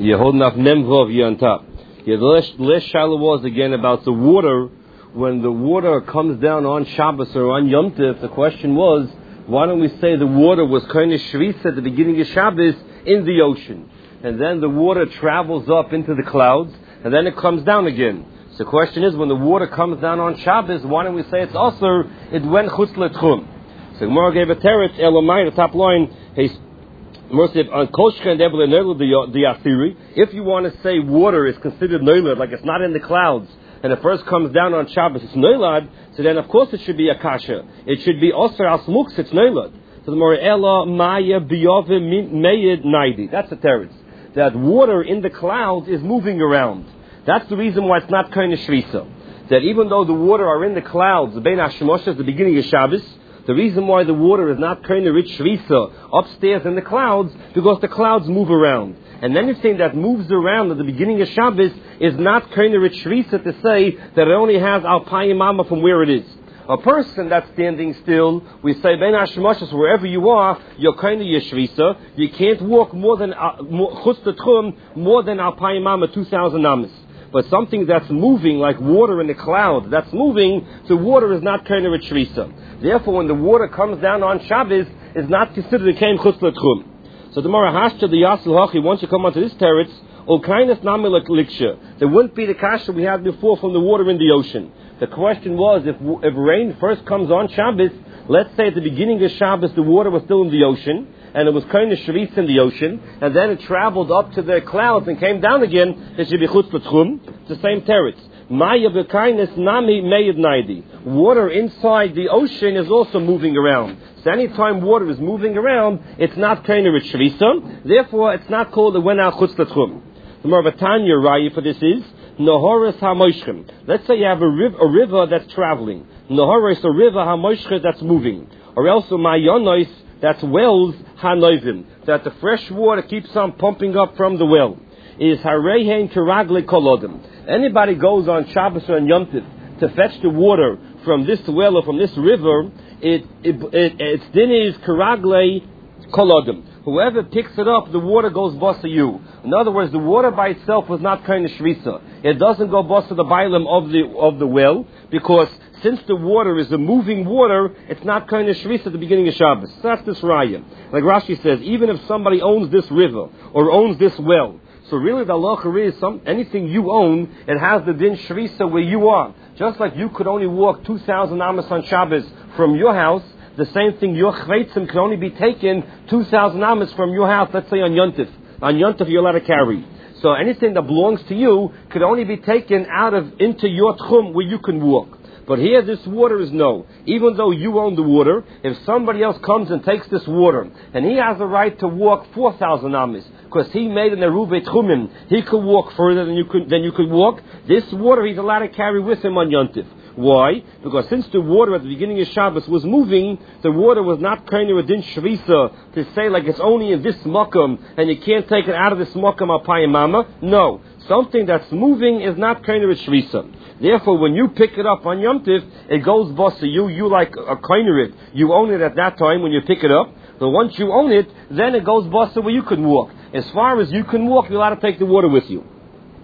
You're holding up Memvov, you're on top. The last Shiloh was again about the water. When the water comes down on Shabbos or on Yom Tov, the question was, why don't we say the water was kind of shvisa at the beginning of Shabbos in the ocean? And then the water travels up into the clouds, and then it comes down again. So the question is, when the water comes down on Shabbos, why don't we say it's also, it went chutz l'tchum? So Gemara gave a teretz, Elamai, the top line, if you want to say water is considered noilad, like it's not in the clouds, and it first comes down on Shabbos, it's noilad, so then of course it should be a kasha. It should be osir al smuks, it's noilad. So the Morella Maya Biyove Meyed Naidi. That's the teretz. That water in the clouds is moving around. That's the reason why it's not kind of shvisa. That even though the water are in the clouds, the Bein HaShemosh is the beginning of Shabbos, the reason why the water is not kind of rich shvisa upstairs in the clouds, because the clouds move around. And anything that moves around at the beginning of Shabbos is not kind of rich shvisa to say that it only has al payimama from where it is. A person that's standing still, we say, Bein HaShemosh, wherever you are, you're kind of yeshvisa. You can't walk more than chutz l'tchum, more than al payimama, 2,000 amas. But something that's moving, like water in the cloud, that's moving, the water is not kind of rich shvisa. Therefore, when the water comes down on Shabbos, it's not considered a kain chutz l'tchum. So the Mara Hashta, the Yasel Hachi, once you come onto this teretz, Olkainas Namilak Liksha. There wouldn't be the kasha we had before from the water in the ocean. The question was, if rain first comes on Shabbos, let's say at the beginning of Shabbos the water was still in the ocean, and it was kind of shvisa in the ocean, and then it traveled up to the clouds and came down again, it should be chutz l'tchum. It's the same teretz. Maya b'kainis nami meyed naidi. Water inside the ocean is also moving around. So anytime water is moving around, it's not kind of shvisa. Therefore, it's not called the wena chutz l'tchum. The Marvatanya Raya for this is Nahoris HaMoshchem. Let's say you have a river that's traveling. Nahoris, a river HaMoshchem that's moving. Or else a Mayonos, that's wells HaNoivim. That the fresh water keeps on pumping up from the well. Is Harehein Kiragle Kolodim. Anybody goes on Shabbos or on Yom Tov to fetch the water from this well or from this river, its din is Kiragle Kolodim. Whoever picks it up, the water goes bossa you. In other words, the water by itself was not kind of shvisa. It doesn't go bossa the bailam of the well, because since the water is a moving water, it's not kind of shvisa at the beginning of Shabbos. So that's this raya. Like Rashi says, even if somebody owns this river or owns this well, so really the halacha is anything you own, it has the din shvisa where you are. Just like you could only walk 2,000 amas on Shabbos from your house, the same thing, your chveitzim can only be taken 2,000 amas from your house, let's say on Yontif. On Yontif you're allowed to carry. So anything that belongs to you could only be taken into your tchum where you can walk. But here this water is no. Even though you own the water, if somebody else comes and takes this water, and he has the right to walk 4,000 amas, because he made an eruv tchumim, he could walk further than you could walk, this water he's allowed to carry with him on Yontif. Why? Because since the water at the beginning of Shabbos was moving, the water was not kind of a din shvisa to say like it's only in this makam and you can't take it out of this makam al payimama. No. Something that's moving is not kind of a shvisa. Therefore, when you pick it up on Yom Tiv, it goes bossa you like a kainer it. You own it at that time when you pick it up. But once you own it, then it goes bossa where you can walk. As far as you can walk, you're allowed to take the water with you.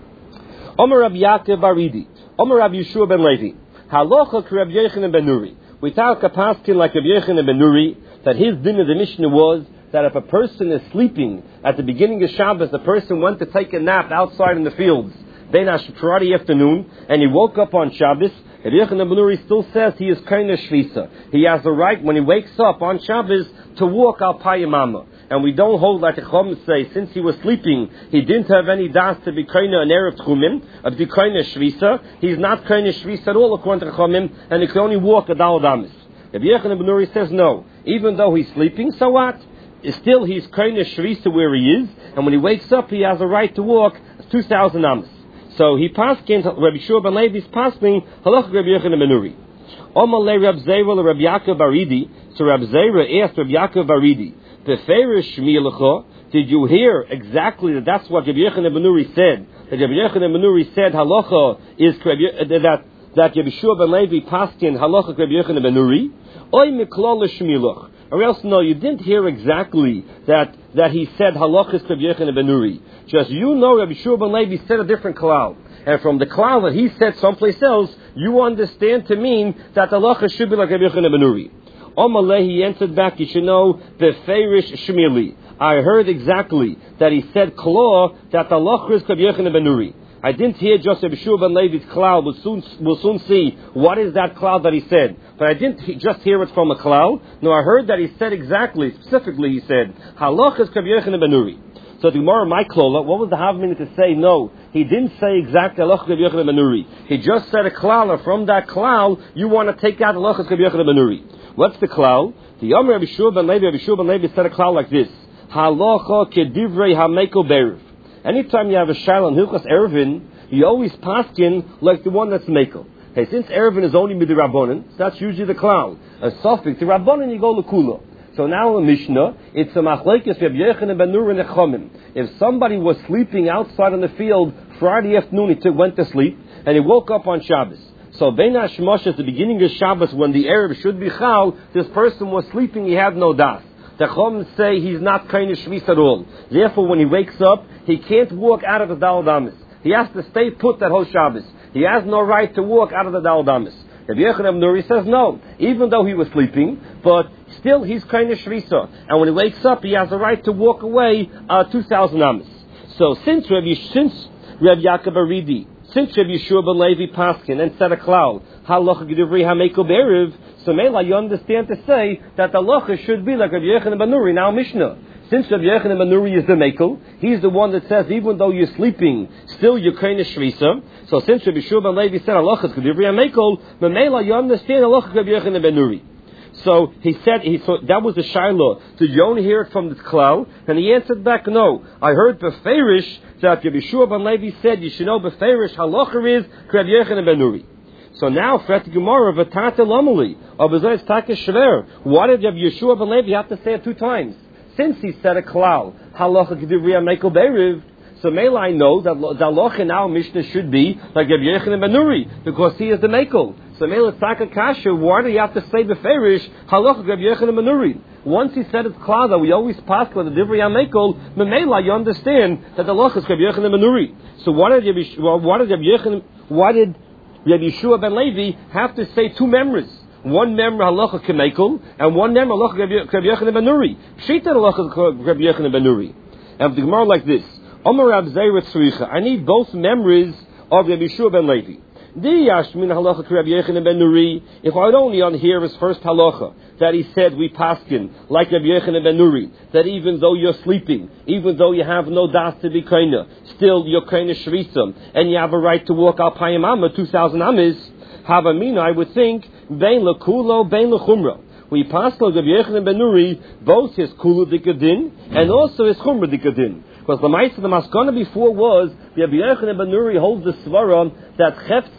Omer Rabbi Yaakov Baridi. Omer Rabbi Yeshua ben Levi. Halacha Rabbi Yochanan ben Nuri. We talk a paskin like Rabbi Yochanan ben Nuri, that his din of the Mishnah was that if a person is sleeping at the beginning of Shabbos, the person went to take a nap outside in the fields, Bein Friday afternoon, and he woke up on Shabbos, Rabbi Yochanan ben Nuri still says he is kind of shvisa. He has the right, when he wakes up on Shabbos, to walk al payimama. And we don't hold like the Chum say, since he was sleeping, he didn't have any das to be kaina an erev tchumim, of the kaina shvisa. He's not kaina shvisa at all according to the Chumim, and he can only walk a dal damis. Rabbi Yochanan ben Nuri says no. Even though he's sleeping, so what? Still he's kaina shvisa where he is, and when he wakes up, he has a right to walk 2,000 amas. So he paskin, Rabbi Shua ben Levi's paskin, halach Rabbi Yochanan ben Nuri. Omar le Rab Zera le Rabbi Yaakov Baridi. So Rab Zera asked Rabbi Yaakov Baridi, did you hear exactly that's what Rabbi Yochanan ben Nuri said? That Rabbi Yochanan ben Nuri said halacha is that Rabbi Shua ben Levi paskin halacha Rabbi Yochanan ben Nuri. Oy miklal shmilach. Or else, no, you didn't hear exactly that he said halachas Rabbi Yochanan ben Nuri. Just you know Rabbi Shua ben Levi said a different klal. And from the klal that he said someplace else, you understand to mean that the halachas should be like Rabbi Yochanan ben Nuri. Omaleh, he answered back, you should know, beferish shmili. I heard exactly that he said klaw that the halachas Rabbi Yochanan ben Nuri. I didn't hear just Rabbi Shua ben Levi's klal. We'll soon see what is that klal that he said. But I didn't just hear it from a klal. No, I heard that he said exactly, specifically he said, halachas Rabbi Yochanan ben Nuri. So the Gemara, my klola, what was the Havmina to say? No, he didn't say exactly halachas Rabbi Yochanan ben Nuri. He just said a klal, and from that klal, you want to take out halachas Rabbi Yochanan ben Nuri. What's the klal? The Yom Rabbi Shua ben Levi said a klal like this: halacha kedivrei hameko berev. Anytime you have a shayla in Hilchas Erevin, you always paskin like the one that's mekel. Hey, since Erevin is only midirabbonin, so that's usually the klal. A suffix to rabbonin, you go lekula. So now in Mishnah, it's a machlekes Rabbi Yochanan ben Nuri nechomim. If somebody was sleeping outside in the field Friday afternoon, he went to sleep, and he woke up on Shabbos. So Bein HaShmoshes, at the beginning of Shabbos, when the Erev should be chal, this person was sleeping, he had no das. The Chum say he's not kind of shvis at all. Therefore, when he wakes up, he can't walk out of the Dal Damis. He has to stay put that whole Shabbos. He has no right to walk out of the Dal Damis. Rabbi Yochanan ben Nuri says no, even though he was sleeping, but still he's kind of shvisa. And when he wakes up, he has the right to walk away 2,000 amis. So since Rabbi Yaakov Aridi, since Rabbi Yeshua ben Levi Paskin and said a klal, halacha gedivrei hameko berev, so Mela, you understand to say that the halacha should be like Rabbi Yochanan ben Nuri, now Mishnah. Since Rabbi Yochanan ben Nuri is the mekel, he's the one that says even though you're sleeping, still you're kind of shvisa. So since Rabbi Yeshua ben Levi said halacha gedivrei hameko, Mela, you understand halacha Rabbi Yochanan ben Nuri. So he said, so that was the Shiloh. Did you only hear it from the Klal? And he answered back, no. I heard Beferish that Rabbi Yeshua ben Levi said, you should know Beferish halacha is Rabbi Yochanan ben Nuri. So now, Fret Gemara, V'tate Lomeli, of Bezayis Take Shver. Why did Rabbi Yeshua ben Levi have to say it 2 times? Since he said a Klal, halacha gedivrei hameko berev, so Mela, I know that the halacha in our Mishnah should be like Rabbi Yochanan ben Nuri, because he is the mekel. So Mela Tzaka Kasha, why do you have to say beferish halacha Rabbi Yochanan ben Nuri? Once he said it's klal that we always pass with the divrei hamekol, Mela, you understand that the halacha is Rabbi Yochanan ben Nuri. So why did Rabbi Yeshua ben Levi have to say 2 members? One member halacha kemekel and one member halacha Rabbi Yochanan ben Nuri. Shita halacha Rabbi Yochanan ben Nuri. And the Gemara like this. I need both memories of Rabbi Yeshua ben Levi. If I would only unhear his first halacha, that he said we paskin, like Rabbi Yochanan ben Nuri, that even though you're sleeping, even though you have no das to be kaina, still you're kaina shvisam, and you have a right to walk al payim amma, 2,000 amis, havamina, I would think, bein lekulo, bein lechumra. We pass Rabbi Yochanan ben Nuri, both his kulu dikadin, and also his chumra dikadin. Because the Maisa, the Maskana before was, Rabbi Yochanan ben Nuri holds the svara that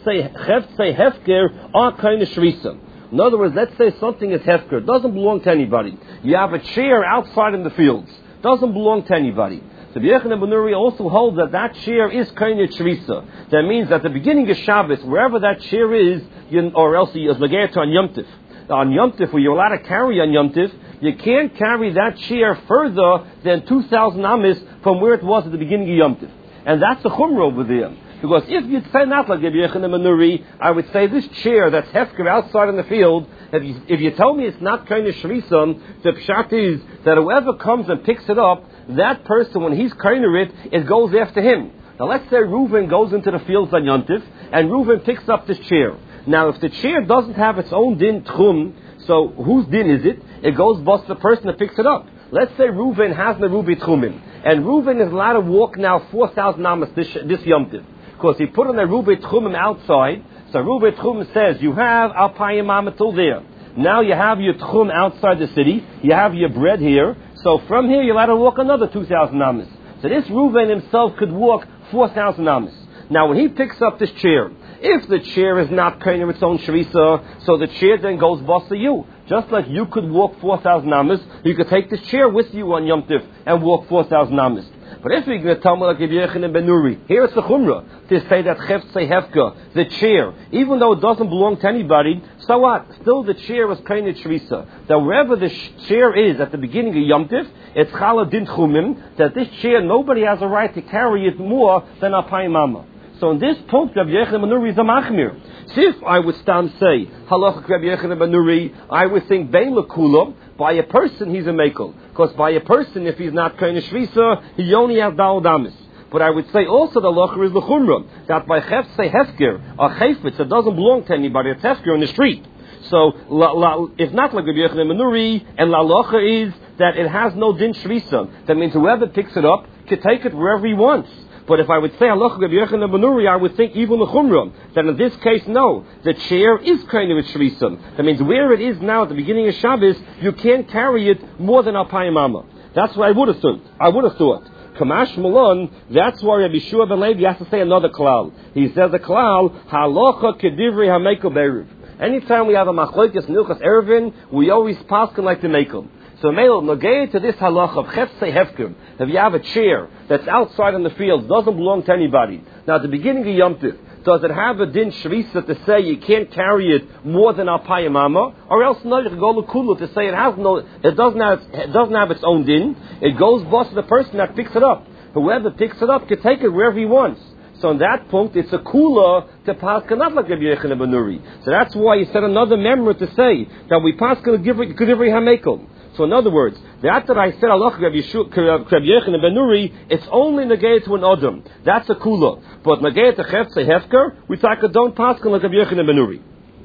cheftze hefker are kind of shvisa. In other words, let's say something is hefker, doesn't belong to anybody. You have a chair outside in the fields, doesn't belong to anybody. So Rabbi Yochanan ben Nuri also holds that that chair is kind of shvisa. That means at the beginning of Shabbos, wherever that chair is, or else he is legato on Yom Tif. On Yom Tif, where you're allowed to carry on Yom Tif, you can't carry that chair further than 2,000 amis from where it was at the beginning of Yom Tif. And that's the chumrah over there. Because if you'd say not like Rabbi Yochanan ben Nuri, I would say this chair that's hefker outside in the field, if you tell me it's not kind of shrisam, the pshat is that whoever comes and picks it up, that person, when he's kind of it goes after him. Now let's say Reuven goes into the fields on Yom Tif, and Reuven picks up this chair. Now, if the chair doesn't have its own din tchum, so whose din is it? It goes bust the person that picks it up. Let's say Reuven has Nerubi tchumin, and Reuven is allowed to walk now 4,000 amas this Yom Tiv, because he put on the Nerubi tchumim outside. So Nerubi tchumim says you have alpayim amma till there. Now you have your tchum outside the city. You have your bread here. So from here you're allowed to walk another 2,000 amas. So this Reuven himself could walk 4,000 amas. Now when he picks up this chair, if the chair is not kind of its own sharisa, so the chair then goes bust to you. Just like you could walk 4,000 amas, you could take this chair with you on Yom Tif and walk 4,000 amas. But if you're going to tell me like Rabbi Yochanan ben Nuri, here it's the chumrah to say that cheftze hefka, the chair, even though it doesn't belong to anybody, So what? Still the chair was kind of Shvisa. That wherever the chair is at the beginning of Yom Tiv, it's Chala Din Chumim, that this chair, nobody has a right to carry it more than a Paimama. So in this point, Rabbi Yochanan ben Nuri is a machmir. So if I would stand say, halacha Rabbi Yochanan ben Nuri, I would think bein lekula, by a person he's a mekel. Because by a person, if he's not kind of shvisa, he only has dal damis. But I would say also the halacha is lechumra, that by say hefker, a chayfetz, it doesn't belong to anybody, it's hefker in the street. So, it's not like Rabbi Yochanan ben Nuri, and la halacha is that it has no din shvisa. That means whoever picks it up can take it wherever he wants. But if I would say halacha Rabbi Yochanan ben Nuri, I would think even the chumrah. That in this case, no, the chair is kind of a shvisam. That means where it is now at the beginning of Shabbos, you can't carry it more than Alpayim Amma. That's what I would have thought. Kamash Malon. That's why Rabbi Shua ben Levi has to say another klal. He says a klal halacha kedivri hamekel be'eruv. Anytime we have a machlokes nilchas eruvin, we always paskin like the mekel. So, Meil, negate to this halacha of chefsei hefker. If you have a chair that's outside in the fields, doesn't belong to anybody. Now, at the beginning of Yom Tiv, does it have a din shvisa to say you can't carry it more than Alpayim Amma? Or else, no, you can go lekula to say it doesn't have its own din. It goes boss to the person that picks it up. Whoever picks it up can take it wherever he wants. So, on that point, it's a kula to paskin not like Rabbi Yochanan ben Nuri. So that's why he said another memra to say that we paskin kedivri hamekel. So in other words, that I said Allah Rabbi Yochanan ben Nuri, it's only negated to an Adam. That's a kula. But negated to Chefsei Hefker, we talk don't paskin like Rabbi Yochanan ben Nuri.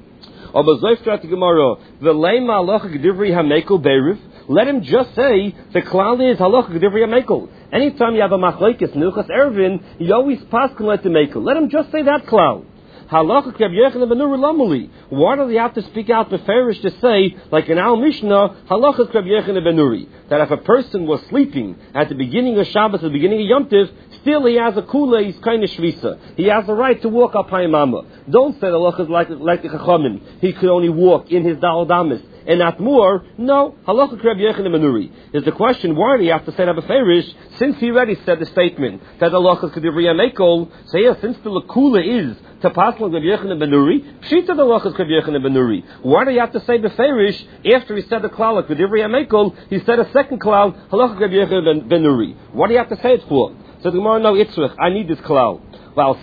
Let him just say the klal is halacha kedivri hamekel. Anytime you have a machlokes nilchas eruvin, you always paskin like the mekel. Let him just say that klal. Halacha Rabbi Yochanan ben Nuri lamuli. Why do they have to speak out the farish to say, like in our Mishnah, halacha Rabbi Yochanan ben Nuri, that if a person was sleeping at the beginning of Shabbos, at the beginning of Yom Tiv, still he has a kula, he's kind of shvisa. He has the right to walk up Alpayim Amma. Don't say halacha is like the chachamim. He could only walk in his dal damis and not more. No, halacha Rabbi Yochanan ben Nuri. Is the question, why do you have to say that beferish, since he already said the statement that halacha is kedivri hamekel? So yeah, since the lakula is to pass like Rabbi Yochanan ben Nuri, pshita the halacha is Rabbi Yochanan ben Nuri. Why do you have to say beferish after he said the klal like kedivri hamekel? He said a second klal halacha Rabbi Yochanan ben Nuri. What do you have to say it for? So the Gemara, no, Itzrich, I need this klal. Well,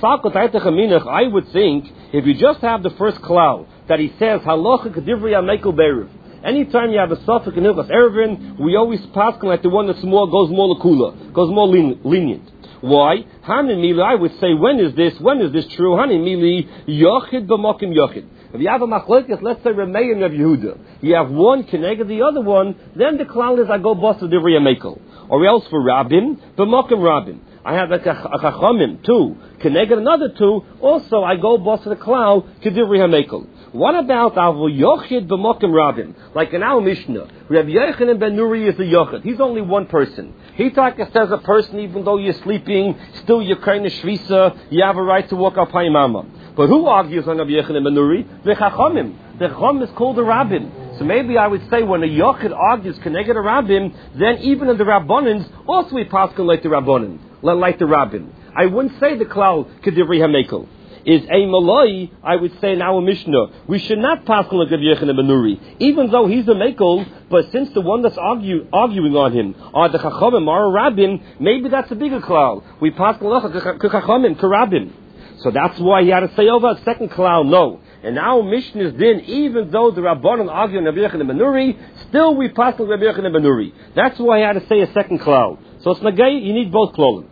I would think if you just have the first klal that he says halacha kedivri hamekel be'eruv. Anytime you have a suffix in hilchas eruvin, we always paskin like the one that's more goes more lekula, goes more lenient. Why? Hanin mili, I would say, when is this true? Hanin mili yochid b'mokim yochid. If you have a machlokes, let's say Ramei and Rav Yehuda, you have one connected the other one, then the klal is I go boss of divri hamekel. Or else for Rabbin, b'mokim Rabbin. I have like a chachamim, two, connected another two, also I go boss of the klal kedivri hamekel. What about Avu Yochid b'mokim Rabbin? Like in our Mishnah, Rabbi Yochanan ben Nuri is a Yochid. He's only one person. He says a person, even though you're sleeping, still you're kind of shvisa, you have a right to walk Alpayim Amma. But who argues on Rabbi Yochanan ben Nuri? The Chachamim. The Chacham is called a Rabbin. So maybe I would say when a Yochid argues connected a Rabbin, then even in the Rabbanins, also we paskin like the Rabbanin, like the Rabbin. I wouldn't say the klal kedivri hamekel. Is a malai, I would say in our Mishnah, we should not pass like Rabbi Yochanan ben Nuri, even though he's a mekel, but since the one that's arguing on him are the chachamim, are a rabbin, maybe that's a bigger klal. We pass like chachamim, karabbin. So that's why he had to say over a second klal, no. And our Mishnah's din, even though the Rabbanan argue on Rabbi Yochanan ben Nuri, still we pass like Rabbi Yochanan ben Nuri. That's why he had to say a second klal. So it's nagay, you need both klalim.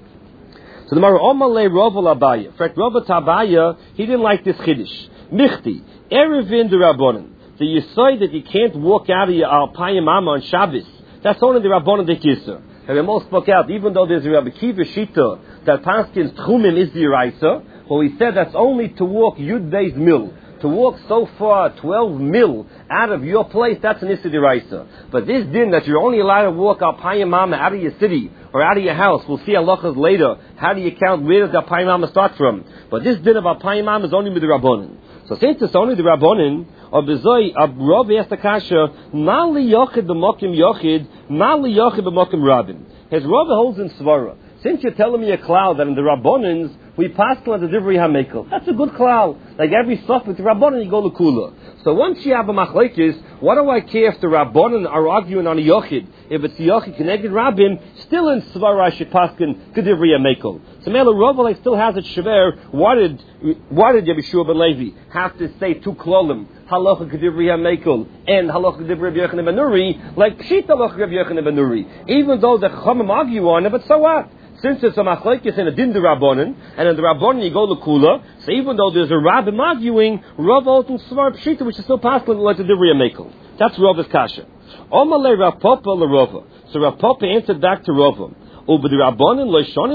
So the Mara Omalei Rava Abaya. In fact, Rava Tabaya, he didn't like this chiddush. Michti, Erevin the Rabbanan. The Yisai that you can't walk out of your Alpayim Amma on Shabbos. That's only the Rabbanan de Kisa. And we all spoke out, even though there's a Rabbi Kiva Shita, that Paskin's Tchumim is the Yiraisa, well, he said that's only to walk Yud Beis Mil. To walk so far, 12 mil out of your place, that's an Issa D'Oraisa. But this din that you're only allowed to walk Alpayim Amma out of your city or out of your house, we'll see halachas later. How do you count where does the Alpayim Amma start from? But this din of Alpayim Amma is only with the Rabbanin. So since it's only the Rabbanin, of Bezoi, Rav asked the kasha, Mali Yochid b'mokim Yochid, Mali Yochid b'mokim Rabbin. His Rav holds in Svara. Since you're telling me a klal that in the Rabbanins we pass on the Divrei HaMekel, that's a good klal. Like every stuff with the Rabbanan you go to Kula. So once you have a machlekes, what do I care if the Rabbanan are arguing on a yochid? If it's a yochid connected Rabbim, still in Svara Shepaskin Kedivriya Mekel. So Mela Rova still has it Shaver. Why did Yeshua ben Levi have to say two klolim? Halacha Kedivriya Mekel and Halacha Kedivriya Yochanan ben Nuri, like Pshita Halacha Yochanan ben Nuri. Even though the Chachamim argue on it, but so what? Since it's a machlekes and a din de Rabbanan, and in the Rabbanan you go Lekula, so even though there's a Rabbim arguing, Rav Olten Svar Pshita, which is still possible like the Divriya Mekel. That's Rava's kasha. Omalei Rav Papa LeRava. So Rav Papa answered back to Rava. Uber the Rabbanan lo shani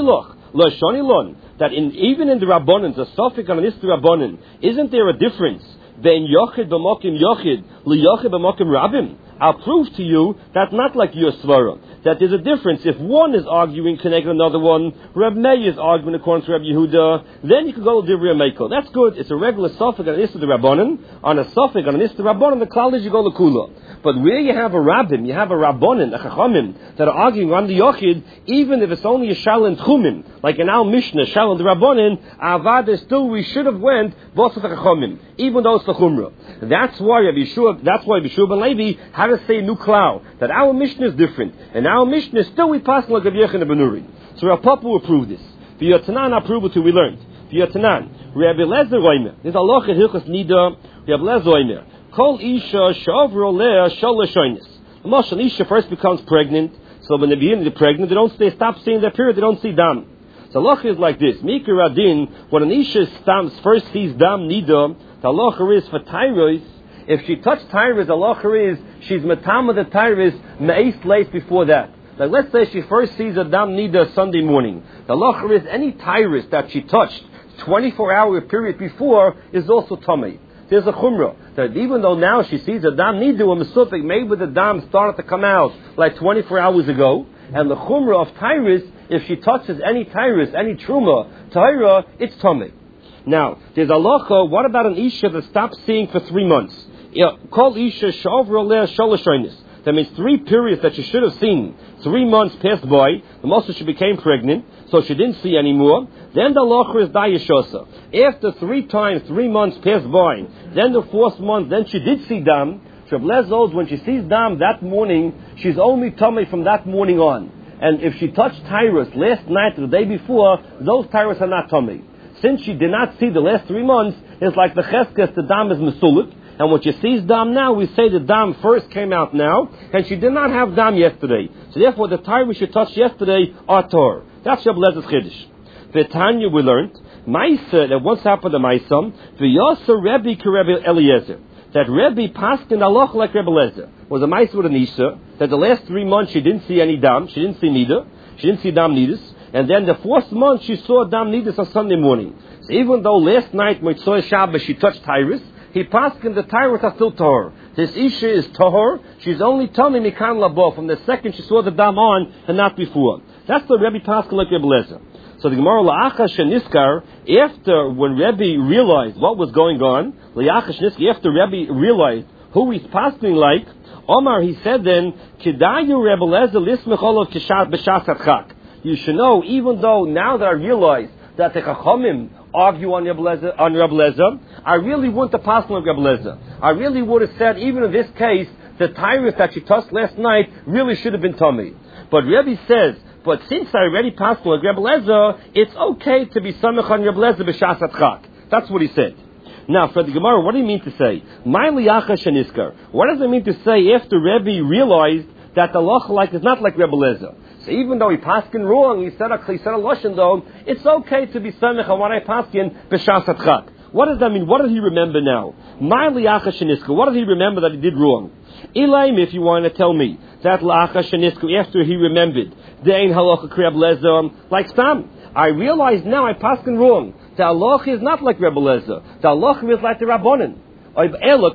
lon. That even in the Rabbanan, the Sophic on this Rabbanan, isn't there a difference? Ben Yochid b'mokim Yochid, li Yochid b'mokim Rabbim. I'll prove to you that not like your svara, that there's a difference. If one is arguing connected another one, Reb Meir is arguing according to Reb Yehuda, then you can go to Divrei Meiko. That's good. It's a regular suffix on an Issa de Rabbanan. On a suffix on an Issa de Rabbanan, the klal is you go to Kula. But where you have a Rabbim, you have a Rabbanan, a Chachamim, that are arguing on the Yochid, even if it's only a Shal and Tchumim, like in our Mishnah, Shal and the Rabbanan, Avad is still, we should have went, both of the Chachamim, even though it's the Chumrah. That's why Yeshua ben Levi had to say new klal, that our Mishnah is different, and our Mishnah still we pass like Rav Yochanan ben Nuri. So Rav Papa will prove this. The Yotanan approve it we learned. The Yotanan, Rabbi Lezer Roimer, there's a loch in Hilchos Nida, Rabbi Lezer Roimer, Kol Isha Shavro Lea Shal Lashonis. The Moshe Isha first becomes pregnant, so when they begin to be pregnant, they stop seeing their period, they don't see dam. So loch is like this, Mikra Radin, when an Isha first sees dam Nida, the loch is for Tyros. If she touched Tyros, the locher is she's metama the Tyros me'es late before that. Like let's say she first sees a dam nida Sunday morning. The locher is any Tyros that she touched 24-hour period before is also tummy. There's a chumrah that even though now she sees a dam nida or mesufik, maybe the dam started to come out like 24 hours ago, and the chumrah of Tyros, if she touches any Tyros, any truma, Tyra, it's tummy. Now, there's a locha, what about an Isha that stops seeing for 3 months? Call Isha Shavro Lea Shalashainis. That means 3 periods that she should have seen. 3 months passed by, the Moshe she became pregnant, so she didn't see anymore. Then the locher is Dayashosa. After 3 times, 3 months passed by, then the 4th month, then she did see dam. When she sees dam that morning, she's only tummy from that morning on. And if she touched Tyrus last night or the day before, those Tyrus are not tummy. Since she did not see the last 3 months, it's like the cheskes, the dam is mesulik. And when she sees dam now, we say the dam first came out now, and she did not have dam yesterday. So therefore, the Tyrus she touched yesterday are tor. That's Reb Lezer's chiddush. The Tanya we learned, Maisa, that once happened to Maisa, V'yasa Rebbe Rebbe Eliezer. That Rebbe passed in Allah like Rebbe Lezer. Was a Maisa with an Isha, that the last 3 months she didn't see any dam, she didn't see nida, she didn't see dam nidus, and then the 4th month she saw dam nidus on Sunday morning. So even though last night when Motzei Shabbos she touched Tyrus, he passed in the Tyrus are still tahor. This Isha is tahor, she's only tummy mikan labo from the second she saw the dam on and not before. That's the Rebbe passed like Rebbe Lezer. So the Gemara La'achash Niskar, after when Rebbe realized what was going on, La'achash Niskar, after Rebbe realized who he's passing like, Omar, he said then, Kedayu Rebbe Lezer lismecholov kishat b'shas atchak. You should know, even though now that I realize that the Chachamim argue on Rebbe Lezer, I really wouldn't have passed on Rebbe Lezer. I really would have said, even in this case, the Tyrus that she touched last night really should have been tummy. But Rebbe says, but since I already passed on Rebbe Lezer, it's okay to be samech on Rebbe Lezer b'shas atchak. That's what he said. Now, for the Gemara, what do you mean to say? My liyachash and iskar. What does it mean to say after Rebbe realized that the loch like is not like Rebbe Lezer? So even though he paskin wrong, he said a lashon though, it's okay to be samech on what I paskin b'shas atchak. What does that mean? What did he remember now? My liyachash and iskar. What did he remember that he did wrong? Elaim, if you want to tell me that liyachash and iskar after he remembered, dein halacha Rebbe Lezer like Stam. I realize now I paskin wrong. The halacha is not like Rebbe Lezer. The halacha is like the Rabbanan. That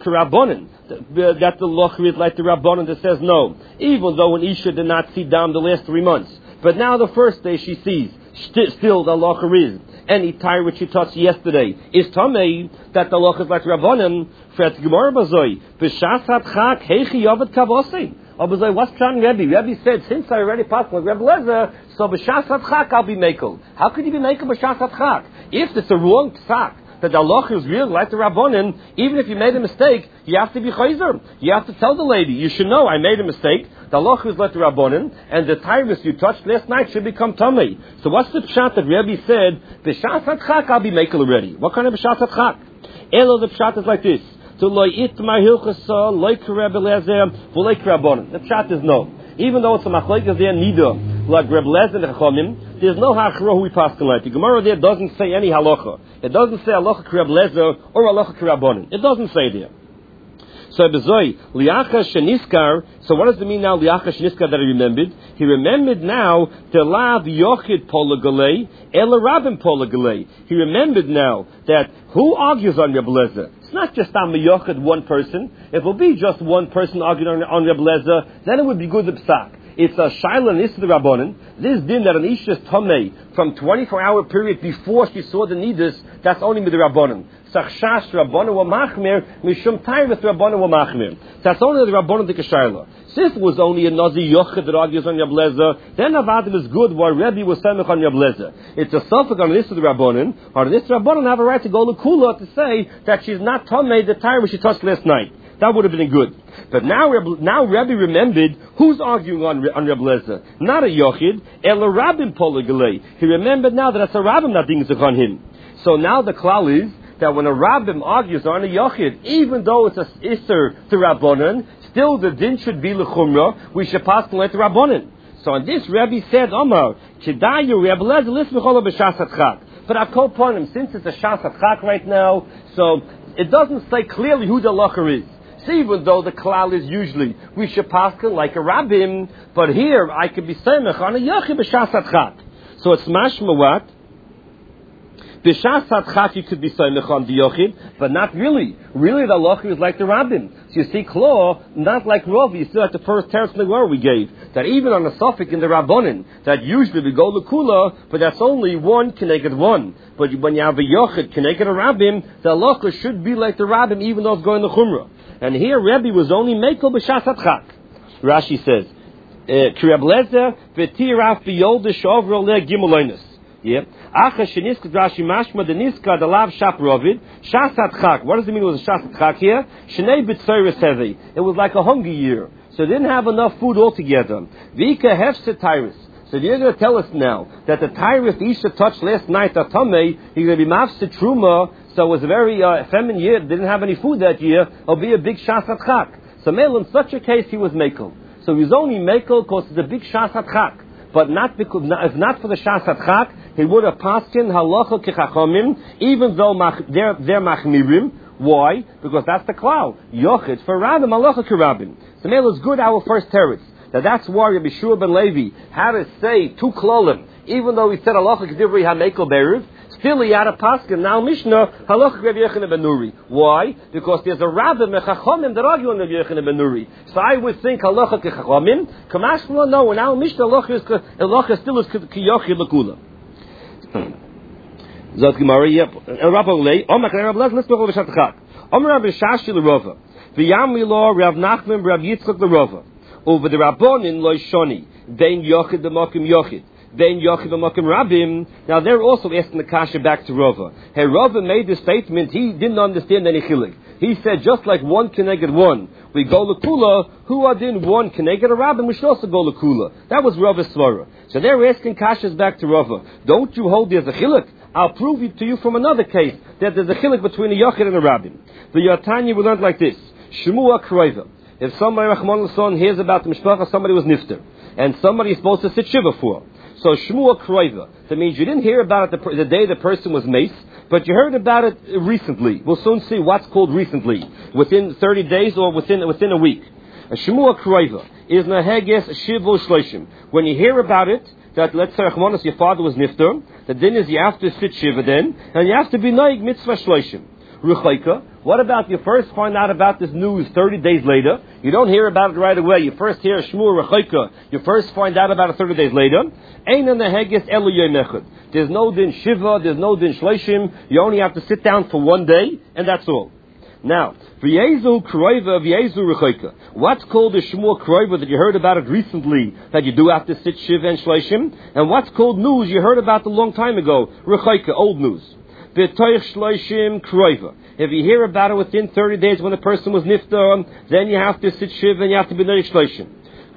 the halacha is like the Rabbanan that says no. Even though an Isha did not see dam the last 3 months. But now the first day she sees, still the halacha is. Any tire which she touched yesterday is tamei, that the halacha is like Rabbanan. Fret Gemara bazoi, b'shas hatchak heichi yavet kavosei. What's Pshan Rebbe? Rebbe said, since I already passed with Rebbe Lezer, so b'shas hatchak I'll be mekel. How could you be mekel b'shas hatchak? If it's a wrong psak, that the halacha is really like the Rabbanan. Even if you made a mistake, you have to be chayzer. You have to tell the lady, you should know I made a mistake. The halacha is like the Rabbanan, and the tyrus you touched last night should become tamei. So what's the pshat that Rebbe said? B'shas hadchak I'll be makel already. What kind of b'shas hadchak? Elo, the pshat is like this. To loy itmar hilchasa, loy Rebbe Lezer, v'loy Rabbanan. The pshat is no. Even though it's a machlekes there, neither like Rebbe Lezer and Chachamim, there's no hachra who we pass like. The Gemara there doesn't say any halacha. It doesn't say halacha Rebbe Lezer or halacha Rabbanan. It doesn't say there. So bezoi liacha sheniskar. So what does it mean now? Liacha sheniskar that he remembered. He remembered now the lav yochid polagalei el rabim polagalei. He remembered now that who argues on Rebbe Lezer? It's not just on yochid one person. If it will be just one person arguing on Rebbe Lezer, then it would be good the psak. It's a shaila nis to the Rabbanan. This din that an isha is tamei from 24-hour period before she saw the nidus, that's only with the Rabbanan. Sachshash Rabbanan wa machmir mishum tayrus Rabbanan wa machmir. That's only the Rabbanan the shaila. Since it was only a nazi yochid that argues on Rebbe Lezer, then Avadim is good while Rebbe was samech on Rebbe Lezer. It's a suffix on this to the Rabbanan, or this Rabbanan have a right to go to Kula to say that she's not tamei the tyrus she touched last night. That would have been good. But now Rebbe remembered who's arguing on Rebbe Lezer. Not a Yochid, El Rabbim Polagalei. He remembered now that it's a Rabbim that dings on him. So now the klal is that when a Rabbim argues on a Yochid, even though it's a Isser to Rabbanan, still the din should be L'chumra, we should pass like the Rabbanan. So on this Rebbe said, Omar, Chidayu Rebbe Lezer, Lismichollah B'Shas HaTchak. But I call upon him, since it's a Shas HaTchak right now, so it doesn't say clearly who the Locher is. Even though the klal is usually we should pass like a rabbim, but here I could be semech on a yachid b'shas hadchak. So it's mashma what? B'shas hadchak you could be semech on the yachid, but not really. Really the halacha is like the rabbim. So you see, Klo, not like Rav. You still at the first teretz megor we gave that even on the suffix in the rabbanin that usually we go lekula, but that's only one keneged one. But when you have a yachid keneged a rabbim, the halacha should be like the rabbim, even though it's going to chumrah. And here Rebbe was only mekel b'shas hadchak. Rashi says, "Ki Rebbe Lezer v'tiraf b'yolda shovro le gimuloinus." Yeah. Acha sheniska Rashi mashma deniska dalav shap rovid shas hadchak. What does it mean? It was a shas hadchak here. Shnei b'tzoyres heavy. It was like a hungry year, so they didn't have enough food altogether. Vika hefset tyrus. So you're going to tell us now that the tyrus Isha touched last night at Tamei, he's going to be mafsid truma. So it was a very feminine year, didn't have any food that year, it'll be a big shas hadchak. So Mel, in such a case, he was mekel. So he was only mekel because it's a big shas hadchak. But not because, if not for the shas hadchak, he would have passed in halacha kechachomim, even though they're machmirim. Why? Because that's the klal. Yochid for Rabbim, halacha kerabim. So Mel, is good our first teretz. That's why Rabbi Shua ben Levi had to say two klolim, even though he said halacha kedivri hamekel beruv. Still, he had a paskin. Now, Mishnah, halacha Rabbi Yochanan ben Nuri. Why? Because there's a rabbi mechachomim that argue on Rabbi Yochanan ben Nuri. So I would think halacha kechachomim. Kamash no. And now Mishnah halacha still is kiyochid lekula. Zot Gemara. Yep. Rabbi Ulei. Omar Rabbi Lezer. Let's talk about Shatachak. Omar Rabbi Shashi l'Rova. V'yam Milo Rav Nachman Rav Yitzchak l'Rova. Over the Rabbonin lo shoni. Bein yochid d'mokim yochid. Then Yochid Makim Rabim. Now they're also asking the kasha back to Rava. Hey, Rava made the statement. He didn't understand any chilik. He said just like one keneged one, we go lekula. Who adin one keneged a Rabim? We should also go lekula. That was Rava's svara. So they're asking kashas back to Rava. Don't you hold there's a chilik? I'll prove it to you from another case that there's a chilik between a Yochid and a Rabim. The Yatanya we learned like this: Shmua Kroiva. If somebody Rachmon L'son hears about the mishpacha, somebody was nifter, and somebody is supposed to sit shiva for. So Shmua Kroiva. That means you didn't hear about it the day the person was maced, but you heard about it recently. We'll soon see what's called recently, within 30 days or within a week. A Shmua Kroiva is naheges shivu shloshim. When you hear about it, that let's say Rachmanos, your father was nifter, the din is you have to sit shiva then, and you have to be naig mitzvah shloshim. Ruchayka. What about you first find out about this news 30 days later? You don't hear about it right away. You first hear Shmua Ruchayka. You first find out about it 30 days later. There's no din shiva, there's no din shloshim. You only have to sit down for one day, and that's all. Now, v'yezu kroiva, v'yezu ruchayka. What's called a Shmua Kroiva that you heard about it recently, that you do have to sit shiva and shloshim? And what's called news you heard about a long time ago, ruchayka, old news. B'toich shloishim kroiva. If you hear about it within 30 days when the person was niftar, then you have to sit shiva and you have to be noich shloishim.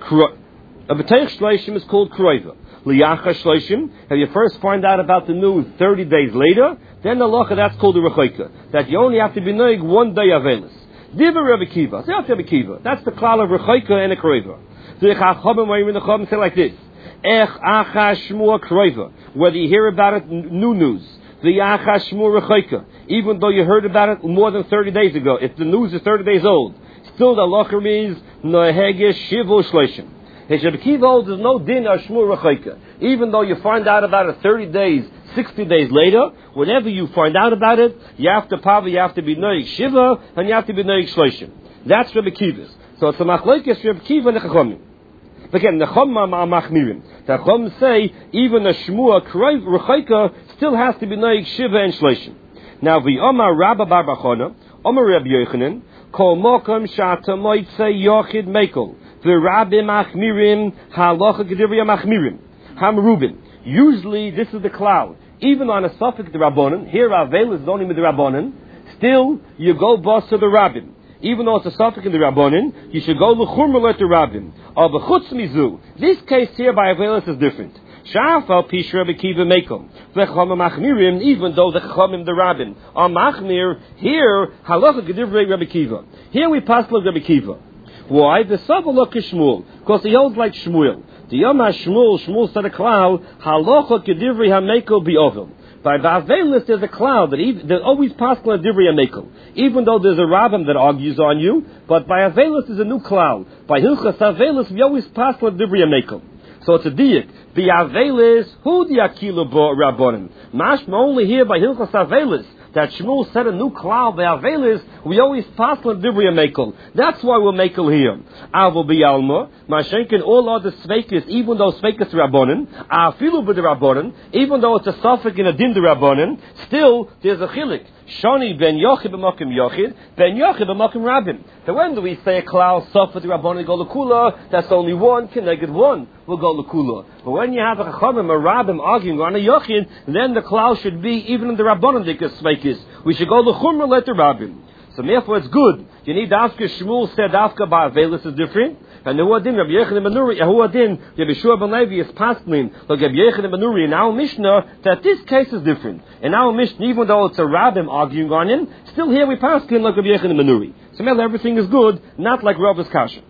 B'toich shloishim is called kroiva. Liyacha shloishim. If you first find out about the news 30 days later, then the halacha that's called the rechoika. That you only have to be noich one day avelis. Diva Rabbi Kiva. Say Rabbi Kiva. That's the klal of rechoika and a kroiva. The chachamim when you're in the chachamim say like this. Ech acha shmua kroiva. Whether you hear about it, new news. The acha shmua rechoika. Even though you heard about it more than 30 days ago. If the news is 30 days old, still the halacha is nohege shivu shloishim. Rabbi Kiva holds there's no din of shmua rechoika. Even though you find out about it 30 days, 60 days later, whenever you find out about it, you have to be noig shiva, and you have to be noig shloishim. That's Rabbi Kiva's. So it's a machlokes Rabbi Kiva and the chachamim. Again, the chachamim are machmirim. The chachamim say even a shmua rechoika still has to be noig shiva and shloishim. Now the Omar Rabba Bar Bachona, Omar Rabbi Yochanan, kol mokom shata moitze yochid mekel, v'rabbi machmirim halacha gedivya machmirim hamrubin. Usually this is the cloud. Even on a suffix the rabbanon, here avel is only with the rabbanon. Still, you go boss to the rabbin. Even though it's a suffix in the rabbanon, you should go l'chumra let the rabbin. Of a chutz mizu. This case here by avelis is different. Shafal pish Rabbi Kiva mekom v'chama machmirim. Even though the chachamim the rabbin are machmir, here halacha gedivrei Rabbi Kiva. Here we pass like Rabbi Kiva. Why? The savalok is Shmuel, because he holds like Shmuel. The Yoma Shmuel said a cloud, halacha kedivri hamekel bi'ovil. By Vavelis, there's a cloud that there's always possible a divri hamekel. Even though there's a rabbin that argues on you, but by Avelis there's a new cloud. By Hilchas Avelis, we always possible a divri hamekel. So it's a diak. The Avelis, who the Akilu bo rabbonim? Mashma only here by Hilchas Avelis. That Shmuel said a new cloud by Avelis, we always pass on Divri Mekel. That's why we'll Mekel here. Avol be Alma, Mashenkin, all other Sveikis, even though Sveikis Rabbonin, Afilu b'de Rabbonin, even though it's a suffix in a din de Rabbonin, still there's a chilik. Shoni ben Yochid b'makim Yochid, ben Yochid b'makim Rabbin. So when do we say a cloud suffix Rabbonin go l'kula? That's only one, connected one will go l'kula. But when you have a chachamim, a rabbin arguing on a Yochid, then the cloud should be even in the Rabbonin dikas Sveikis. We should go l'chumra let the Rabbin. So therefore it's good. You need to ask if Shmuel said Afka by Avelis is different. And Yehuadin, Rabbi Yochanan ben Nuri, Yehuadin, Rabbi Shua ben Levi is paskin, like Rabbi Yochanan ben Nuri in our Mishnah, that this case is different. In our Mishnah, even though it's a rabbin arguing on him, still here we paskin like Rabbi Yochanan ben Nuri. So everything is good, not like Rabbi's Kasha.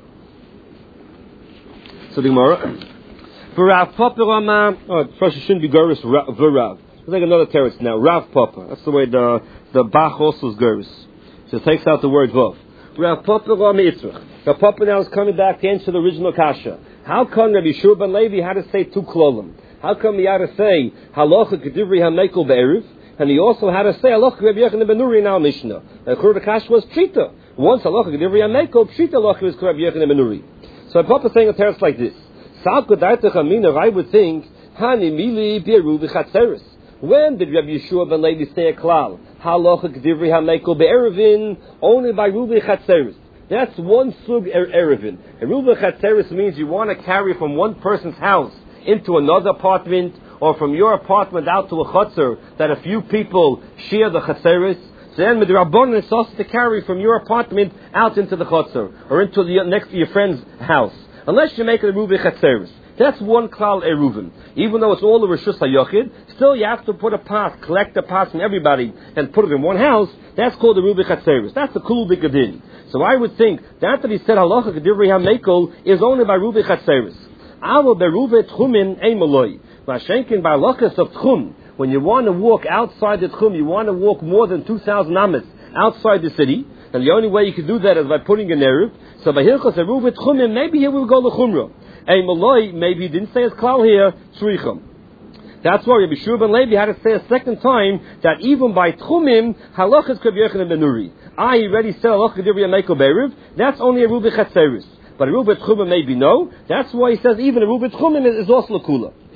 So the Gemara, V'Rav Papa Rama, first it shouldn't be Goris V'Rav. It's like another teretz now, Rav Papa. That's the way the Bach also is Goris. So it takes out the word Vav. Rav Papa Rama Yitzrach. Rav Papa now is coming back to answer the original Kasha. How come Rabbi Shua ben Levi had to say two klolim? How come he had to say halacha kedivri hamekel be'eruv? And he also had to say halacha Rabbi Yochanan ben Nuri in our Mishnah. The Kasha was pshita. Once halacha kedivri hamekel, pshita halacha is Rabbi Yochanan ben Nuri. So Rav Papa is saying a teretz like this. Sa'al kodartech amina, I would think hani mili be'eruv v'chatzeres. When did Rabbi Yeshua ben Levi say a klal? Halacha kedivri hamekel be'erevin, only by rubi chatzeres. That's one sug erevin. A rubi chatzeres means you want to carry from one person's house into another apartment, or from your apartment out to a chatzer, that a few people share the chatzeres. So then with the Rabbanon it's also to carry from your apartment out into the chatzer, or into the next to your friend's house. Unless you make it a rubi chatzeres. That's one klal eruvin. Even though it's all the Rishus HaYochid, still you have to put a pass, collect a pass from everybody, and put it in one house. That's called the Rubi Chatzeres. That's the Kulu B'Gadin. So I would think that he said Halacha Kedivri HaMekel is only by Rubi Chatzeres. Avo Beruve Tchumin Ein Maloi. Mashenkin by Lachas of Tchum. When you want to walk outside the Tchum, you want to walk more than 2,000 amas outside the city, and the only way you can do that is by putting an eruv. So by Hilchos Eruv Tchumin, maybe here we will go l'chumra. A Maloi, maybe he didn't say his klal here, tzricham. That's why Rabbi Shua ben Levi had to say a second time that even by tchumim, halachas Rabbi Yochanan ben Nuri. He already said halachas kedivri hamekel be'eruv. That's only a rubi chatzeres. But a rubi tchumim maybe no. That's why he says even a rubi tchumim is also l'kula. Did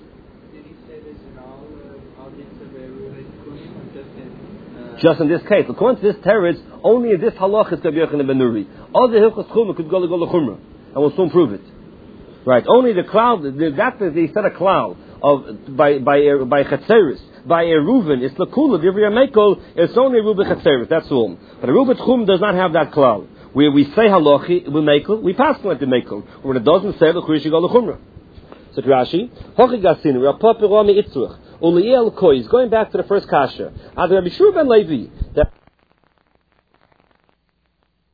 he say this in all objects of eruv tchumim, just in this case? According to this teretz, only in this halachas Rabbi Yochanan ben Nuri. Other hilchos tchumim could go l'chumra, and we'll soon prove it. Right, only the cloud, he said a cloud. by Chatzeris. By Eruvin, it's Lakula, Divri Mekel, it's only Eruvin Chatzeris, that's all. But Eruvin Tchum does not have that klal. Where we say halachi, we Mekel, we pass like the Mekel. When it doesn't say, L'chuyish Yigal L'chumra. So Rashi, Hochi Gasin, Rapah Pirami Itzruch, Uliel Koi, is going back to the first kasha. Ad Rabbi Shua ben Levi, that